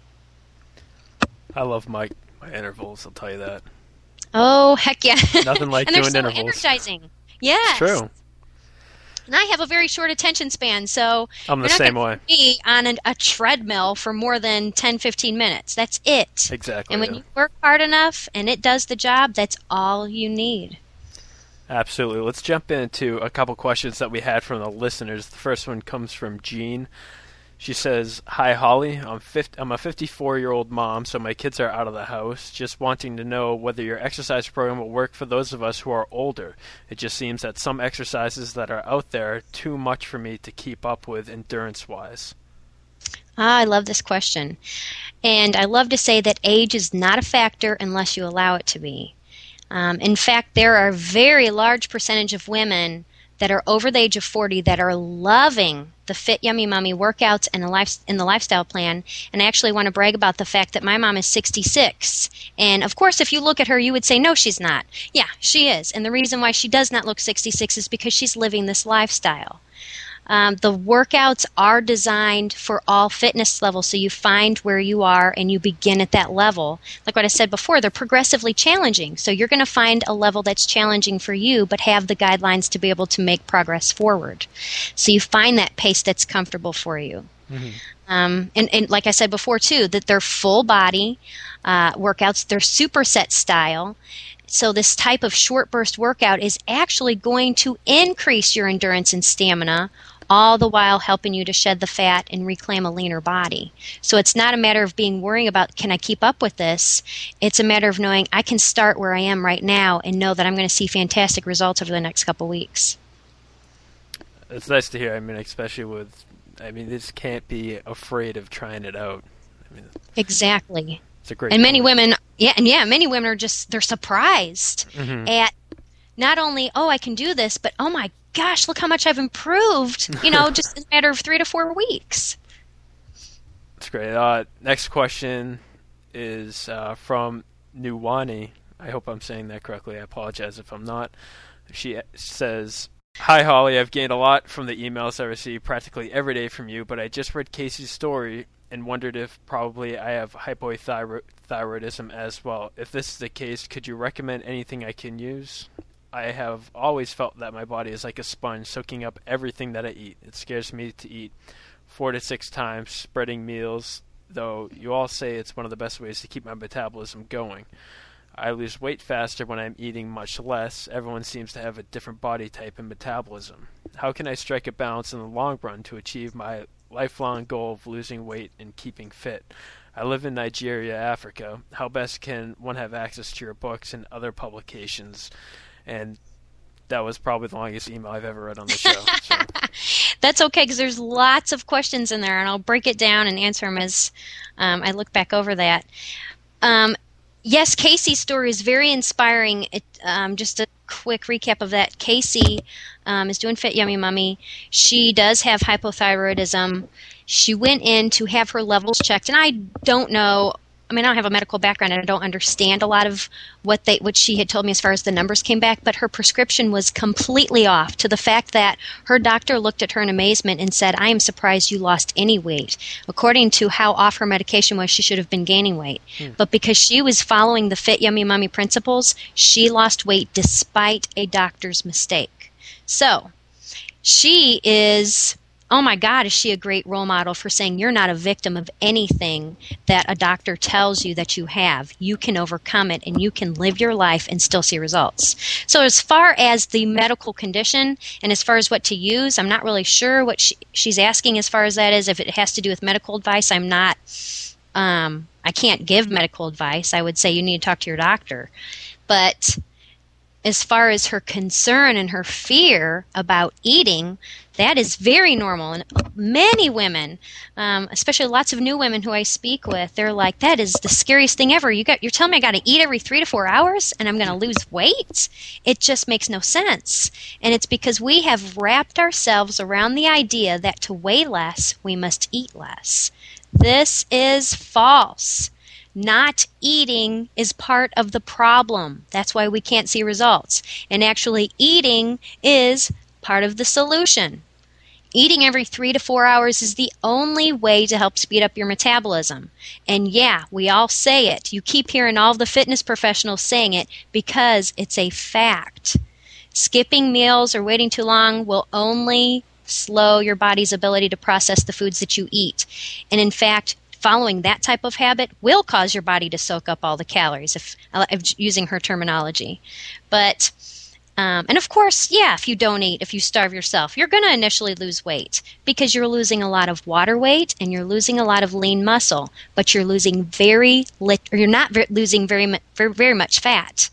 I love my, my intervals, I'll tell you that. Oh, heck yeah. Nothing like and doing they're so intervals. Energizing. Yes. It's true. And I have a very short attention span, so I'm the you're not same gonna way. put me on an, a treadmill for more than ten, fifteen minutes. That's it. Exactly. And when yeah. you work hard enough and it does the job, that's all you need. Absolutely. Let's jump into a couple questions that we had from the listeners. The first one comes from Jean. She says, "Hi, Holly. I'm fifty, I'm a fifty-four-year-old mom, so my kids are out of the house. Just wanting to know whether your exercise program will work for those of us who are older. It just seems that some exercises that are out there are too much for me to keep up with endurance-wise." Ah, I love this question. And I love to say that age is not a factor unless you allow it to be. Um, in fact, there are a very large percentage of women that are over the age of forty that are loving the Fit Yummy Mommy workouts and the life in the lifestyle plan. And I actually want to brag about the fact that my mom is sixty-six. And of course, if you look at her, you would say, no, she's not. Yeah, she is. And the reason why she does not look sixty-six is because she's living this lifestyle. Um, the workouts are designed for all fitness levels, so you find where you are and you begin at that level. Like what I said before, they're progressively challenging, so you're going to find a level that's challenging for you, but have the guidelines to be able to make progress forward. So you find that pace that's comfortable for you. Mm-hmm. Um, and, and like I said before, too, that they're full body uh, workouts, they're superset style. So this type of short burst workout is actually going to increase your endurance and stamina, all the while helping you to shed the fat and reclaim a leaner body. So it's not a matter of being worrying about, can I keep up with this? It's a matter of knowing I can start where I am right now and know that I'm going to see fantastic results over the next couple weeks. It's nice to hear. I mean, especially with, I mean, this can't be afraid of trying it out. I mean, exactly. It's a great and many point. women, yeah, and yeah, many women are just, they're surprised mm-hmm. at not only, oh, I can do this, but oh my gosh, look how much I've improved, you know, just in a matter of three to four weeks. That's great. Uh, next question is uh, from Nuwani. I hope I'm saying that correctly. I apologize if I'm not. She says, "Hi, Holly. I've gained a lot from the emails I receive practically every day from you, but I just read Casey's story and wondered if probably I have hypothyroidism as well. If this is the case, could you recommend anything I can use? I have always felt that my body is like a sponge, soaking up everything that I eat. It scares me to eat four to six times, spreading meals, though you all say it's one of the best ways to keep my metabolism going. I lose weight faster when I'm eating much less. Everyone seems to have a different body type and metabolism. How can I strike a balance in the long run to achieve my lifelong goal of losing weight and keeping fit? I live in Nigeria, Africa. How best can one have access to your books and other publications?" And that was probably the longest email I've ever read on the show. So. That's okay, because there's lots of questions in there, and I'll break it down and answer them as um, I look back over that. Um, yes, Casey's story is very inspiring. It, um, just a quick recap of that. Casey um, is doing Fit Yummy Mommy. She does have hypothyroidism. She went in to have her levels checked, and I don't know. I mean, I don't have a medical background, and I don't understand a lot of what they, what she had told me as far as the numbers came back, but her prescription was completely off, to the fact that her doctor looked at her in amazement and said, "I am surprised you lost any weight." According to how off her medication was, she should have been gaining weight. Hmm. But because she was following the Fit Yummy Mommy principles, she lost weight despite a doctor's mistake. So she is, oh my God, is she a great role model for saying you're not a victim of anything that a doctor tells you that you have. You can overcome it and you can live your life and still see results. So as far as the medical condition and as far as what to use, I'm not really sure what she, she's asking as far as that is. If it has to do with medical advice, I'm not, um, I can't give medical advice. I would say you need to talk to your doctor. But as far as her concern and her fear about eating, that is very normal. And many women, um, especially lots of new women who I speak with, they're like, that is the scariest thing ever. You got, you're telling me I got to eat every three to four hours and I'm going to lose weight? It just makes no sense. And it's because we have wrapped ourselves around the idea that to weigh less, we must eat less. This is false. Not eating is part of the problem. That's why we can't see results. And actually, eating is part of the solution. Eating every three to four hours is the only way to help speed up your metabolism. And yeah, we all say it. You keep hearing all the fitness professionals saying it because it's a fact. Skipping meals or waiting too long will only slow your body's ability to process the foods that you eat. And in fact, following that type of habit will cause your body to soak up all the calories, if I'm using her terminology. But, um, and of course, yeah, if you don't eat, if you starve yourself, you're going to initially lose weight because you're losing a lot of water weight and you're losing a lot of lean muscle, but you're losing very, lit- or you're not v- losing very, mu- very, very much fat.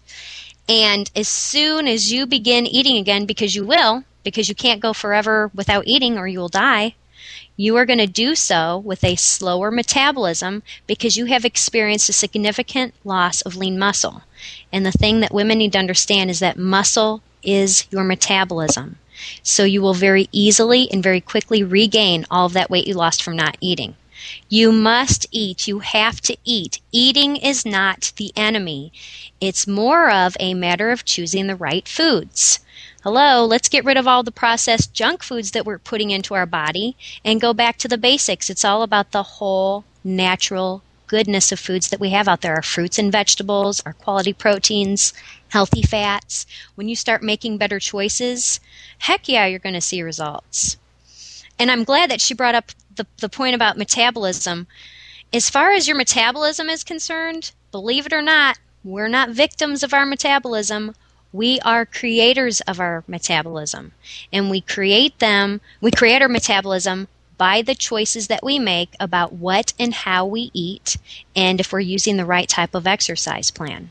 And as soon as you begin eating again, because you will, because you can't go forever without eating or you will die, you are going to do so with a slower metabolism because you have experienced a significant loss of lean muscle. And the thing that women need to understand is that muscle is your metabolism. So you will very easily and very quickly regain all of that weight you lost from not eating. You must eat. You have to eat. Eating is not the enemy. It's more of a matter of choosing the right foods. Hello, let's get rid of all the processed junk foods that we're putting into our body and go back to the basics. It's all about the whole natural goodness of foods that we have out there. Our fruits and vegetables, our quality proteins, healthy fats. When you start making better choices, heck yeah, you're going to see results. And I'm glad that she brought up the, the point about metabolism. As far as your metabolism is concerned, believe it or not, we're not victims of our metabolism. We are creators of our metabolism, and we create them, we create our metabolism by the choices that we make about what and how we eat and if we're using the right type of exercise plan.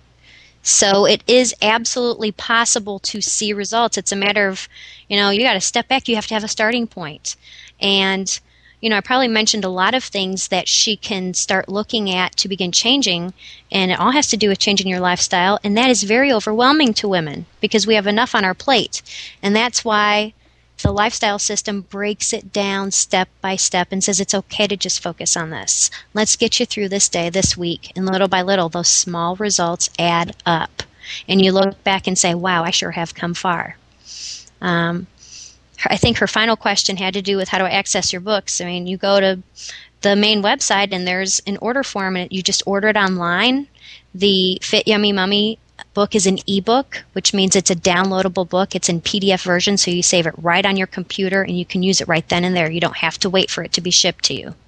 So it is absolutely possible to see results. It's a matter of, you know, you got to step back. You have to have a starting point. And you know, I probably mentioned a lot of things that she can start looking at to begin changing, and it all has to do with changing your lifestyle, and that is very overwhelming to women because we have enough on our plate. And that's why the lifestyle system breaks it down step by step and says it's okay to just focus on this. Let's get you through this day, this week, and little by little, those small results add up. And you look back and say, wow, I sure have come far. Um, I think her final question had to do with how do I access your books. I mean, you go to the main website and there's an order form and you just order it online. The Fit Yummy Mummy book is an ebook, which means it's a downloadable book. It's in P D F version, so you save it right on your computer and you can use it right then and there. You don't have to wait for it to be shipped to you.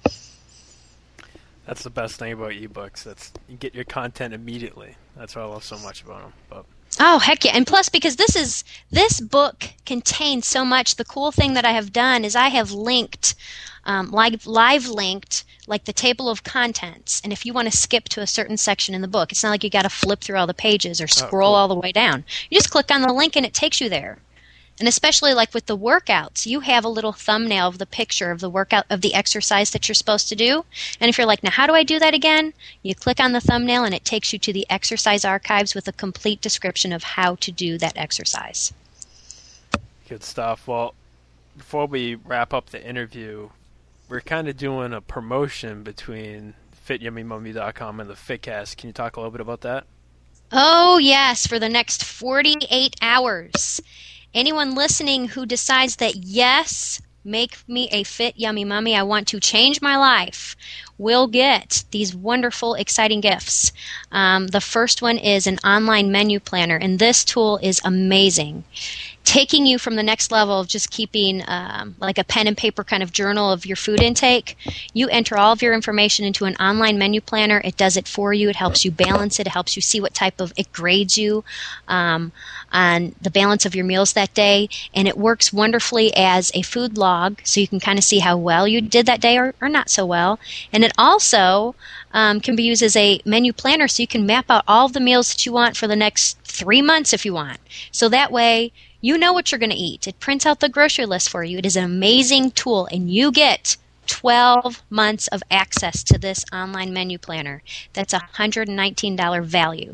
That's the best thing about ebooks. That's you get your content immediately. That's what I love so much about them. But Oh, heck yeah. And plus, because this is this book contains so much, the cool thing that I have done is I have linked, um, live, live linked, like the table of contents. And if you want to skip to a certain section in the book, it's not like you got to flip through all the pages or scroll oh, cool. all the way down. You just click on the link and it takes you there. And especially like with the workouts, you have a little thumbnail of the picture of the workout, of the exercise that you're supposed to do. And if you're like, now how do I do that again? You click on the thumbnail and it takes you to the exercise archives with a complete description of how to do that exercise. Good stuff. Well, before we wrap up the interview, we're kind of doing a promotion between fit yummy mummy dot com and the FitCast. Can you talk a little bit about that? Oh, yes, for the next forty-eight hours. Anyone listening who decides that, yes, make me a fit yummy mummy, I want to change my life, will get these wonderful, exciting gifts. Um, the first one is an online menu planner, and this tool is amazing. taking you from the next level of just keeping um, like a pen and paper kind of journal of your food intake. You enter all of your information into an online menu planner. It does it for you. It helps you balance it. It helps you see what type of, it grades you um, on the balance of your meals that day. And it works wonderfully as a food log, so you can kind of see how well you did that day or, or not so well. And it also um, can be used as a menu planner, so you can map out all of the meals that you want for the next three months if you want. So that way, you know what you're going to eat. It prints out the grocery list for you. It is an amazing tool, and you get twelve months of access to this online menu planner. That's a one hundred nineteen dollars value.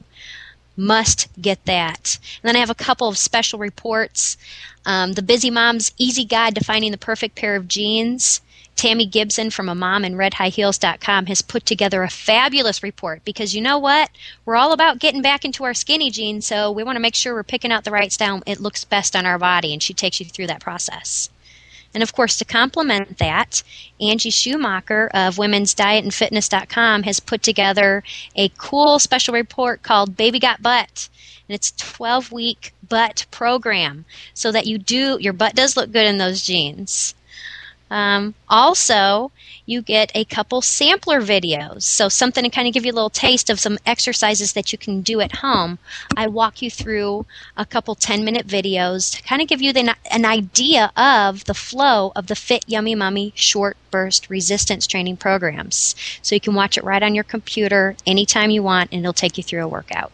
Must get that. And then I have a couple of special reports. Um, the Busy Mom's Easy Guide to Finding the Perfect Pair of Jeans. Tammy Gibson from a mom in red high heels dot com has put together a fabulous report, because you know what? We're all about getting back into our skinny jeans, so we want to make sure we're picking out the right style. It looks best on our body, and she takes you through that process. And of course, to complement that, Angie Schumacher of womens diet and fitness dot com has put together a cool special report called Baby Got Butt. And it's a twelve-week butt program, so that you do, your butt does look good in those jeans. Um, also, you get a couple sampler videos, so something to kind of give you a little taste of some exercises that you can do at home. I walk you through a couple ten-minute videos to kind of give you the, an idea of the flow of the Fit Yummy Mummy short burst resistance training programs. So you can watch it right on your computer anytime you want, and it'll take you through a workout.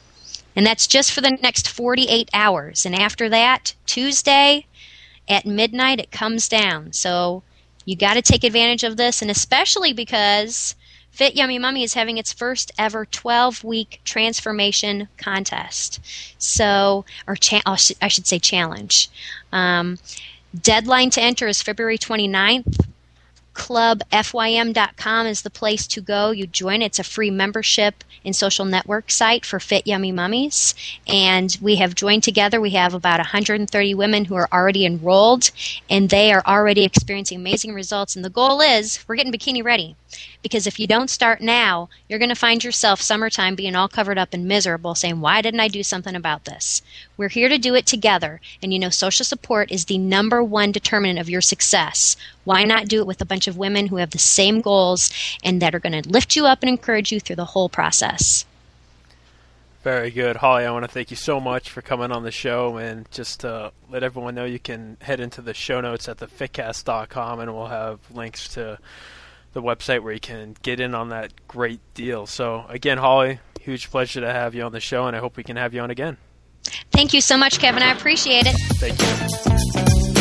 And that's just for the next forty-eight hours. And after that, Tuesday at midnight, it comes down. So you got to take advantage of this, and especially because Fit Yummy Mummy is having its first ever twelve-week transformation contest. So, or cha- I should say challenge. Um, deadline to enter is February twenty-ninth. club F Y M dot com is the place to go. You join. It's a free membership and social network site for Fit Yummy Mummies. And we have joined together. We have about one hundred thirty women who are already enrolled, and they are already experiencing amazing results. And the goal is we're getting bikini ready. Because if you don't start now, you're going to find yourself summertime being all covered up and miserable, saying, why didn't I do something about this? We're here to do it together. And you know, social support is the number one determinant of your success. Why not do it with a bunch of women who have the same goals and that are going to lift you up and encourage you through the whole process? Very good. Holly, I want to thank you so much for coming on the show, and just to let everyone know, you can head into the show notes at the fitcast dot com, and we'll have links to the website where you can get in on that great deal. So again, Holly, huge pleasure to have you on the show, and I hope we can have you on again. Thank you so much, Kevin. I appreciate it. Thank you.